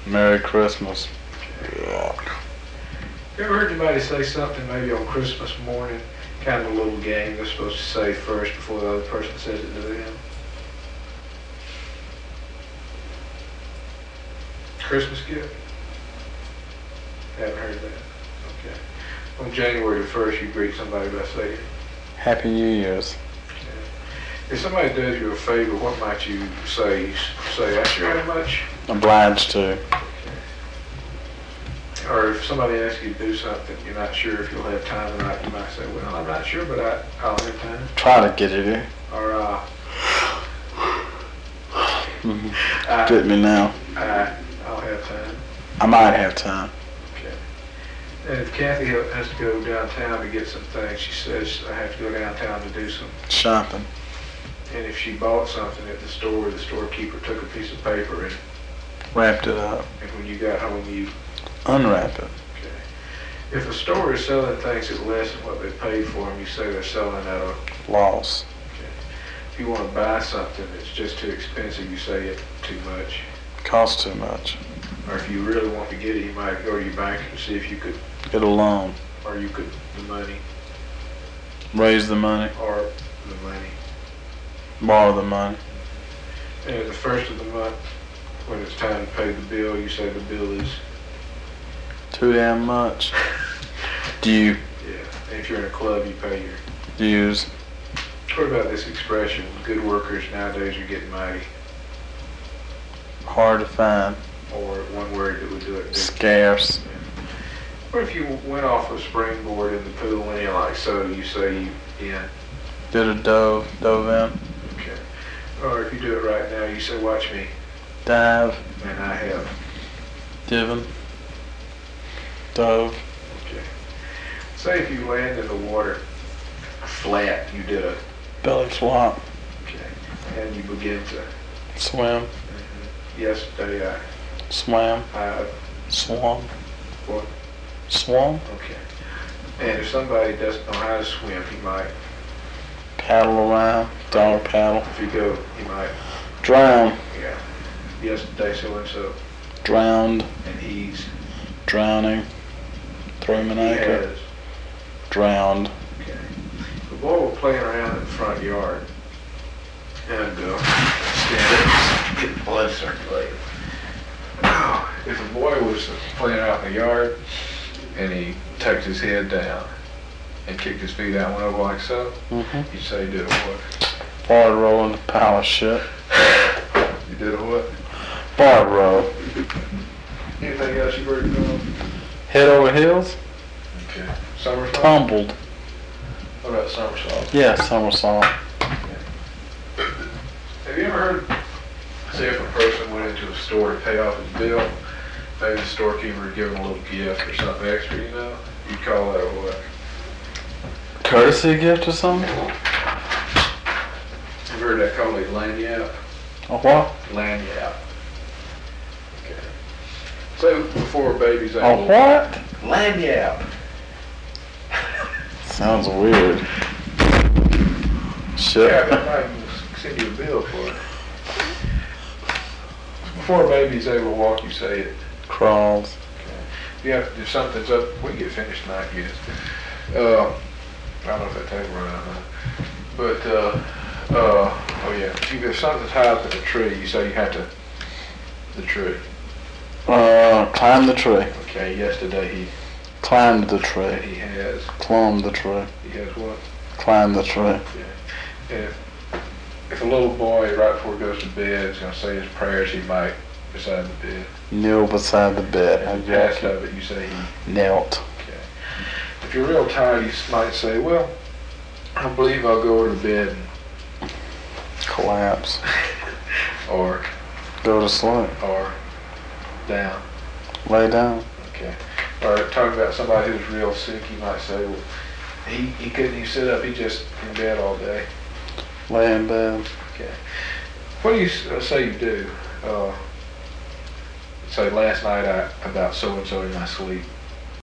Merry Christmas. You ever heard anybody say something maybe on Christmas morning, kind of a little game they're supposed to say first before the other person says it to them? Christmas gift? Haven't heard that. Okay. On January the 1st, you greet somebody by saying, Happy New Year's. if somebody does you a favor, what might you say? Say, I sure how much? Obliged to. Or if somebody asks you to do something, you're not sure if you'll have time or not, you might say, well, I'm not sure, but I'll have time. Try to get it in. Or, Get me now. I'll have time. I might have time. Okay. And if Kathy has to go downtown to get some things, she says, I have to go downtown to do some. Shopping. And if she bought something at the storekeeper took a piece of paper and Wrapped it up. when you got home, you. Unwrap it. Okay. If a store is selling things at less than what they paid for them, you say they're selling at a. Loss. Okay. If you want to buy something that's just too expensive, you say it's too much. Costs too much. Or if you really want to get it, you might go to your bank and see if you could, Get a loan. or you could, the money, Raise the money. or the money. Borrow the money. And at the first of the month, when it's time to pay the bill, you say the bill is. Too damn much. Do you Yeah. And if you're in a club, you pay your. use What about this expression? Good workers nowadays are getting mighty. hard to find? Or one word that would do it. Scarce. What if you went off a springboard in the pool and you're like, so you say you in. Did a dove in. Okay. Or if you do it right now, you say, watch me. Dive. And I have. Divin. Dove. Okay. Say if you land in the water flat, you did a. Belly flop. Okay. And you begin to. Swim. Yesterday Swam. I. Swam. What? Swam. Okay. And if somebody doesn't know how to swim, he might. Paddle around. Dog paddle. If you go, he might. Drown. Yeah. Yesterday so and so. Drowned. And he's. Drowning. Throw him an He anchor. has. Drowned. Okay. The boy was playing around in the front yard. And stand up, get the blood circulating. Now, if a boy was playing out in the yard and he tucked his head down and kicked his feet out and went over like so, you say he did a what? Barred roll in the pile of shit. You did a what? Barred roll. Anything else you've heard of? Head over heels. Okay. Somersault? Tumbled. What about somersault? Yeah, somersault. Have you ever heard, say if a person went into a store to pay off his bill, maybe the storekeeper would give him a little gift or something extra, you know? You'd call that a what? Courtesy gift or something? You've heard that called a lanyap? A what? Lanyap. Okay. So before a baby's A able. what? Lanyap. Sounds weird. Shit. Yeah, I might send you a bill for it. Before a baby's able to walk, you say it. Crawls. Okay. If something's up, we can get finished tonight, yes. I don't know if that table run out now. But, oh yeah, if something's high up in the tree, you say you have to, the tree. Climb the tree. Okay, yesterday he Climbed the tree. he has, Climb the tree. he has what? Climb the tree. And if a little boy right before he goes to bed is going to say his prayers, he might beside the bed. Kneel beside the bed. At the last of it, you say he. Knelt. Okay. If you're real tired, you might say, well, I believe I'll go over to bed Collapse. or Go to sleep. or down. Lay down. Okay. Or talking about somebody who's real sick, you might say, well, he couldn't even sit up, he just in bed all day. Lay in bed. Okay. What do you say you do? Say last night I about so and so in my sleep.